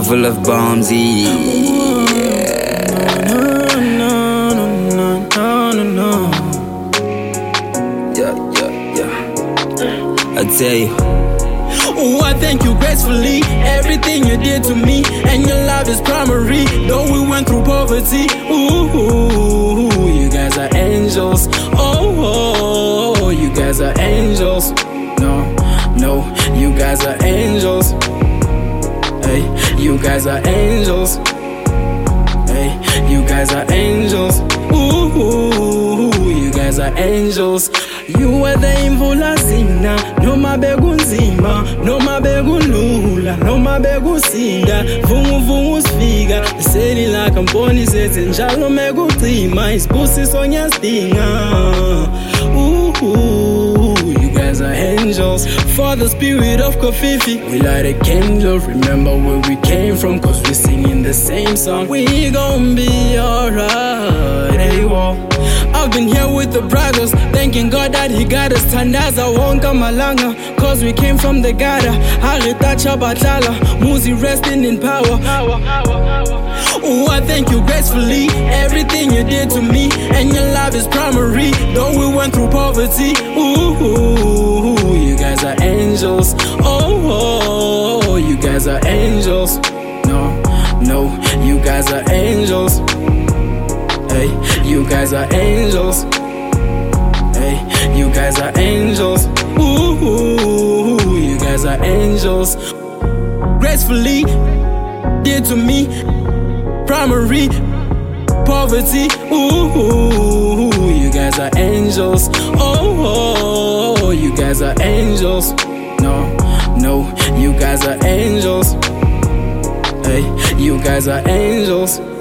heart full of bombs, I tell you. Oh, I thank you gracefully, everything you did to me, and your love is primary, though we went through poverty. Ooh, you guys are angels. Oh, you guys are angels. No, you guys are angels. Hey, you guys are angels. Hey, you guys are angels. Ooh, you guys are angels. You are the imvula zina, noma bekunzima, noma bekulula, noma bekusinda, vungu sifika, seli la kamponi sethe njalo mekucima, isibusiso ngiyasidinga. You guys are angels. For the spirit of Kofifi, we light a candle, remember where we came from, cause we singing the same song. We gon' be alright, hey, whoa. I've been here with the brothers, thanking God that he got us. Tandaza wonka malanga, cause we came from the gutter. Haritacha batala, Muzi resting in power. Oh, I thank you gracefully, everything you did to me, and your love is primary, though we went through poverty. Ooh, you guys are angels. Oh, you guys are angels. No, you guys are angels. Hey, you guys are angels. Hey, you guys are angels. Ooh, you guys are angels. Gracefully did to me, primary poverty. Ooh, you guys are angels. Oh, you guys are angels. No, you guys are angels. Hey, you guys are angels.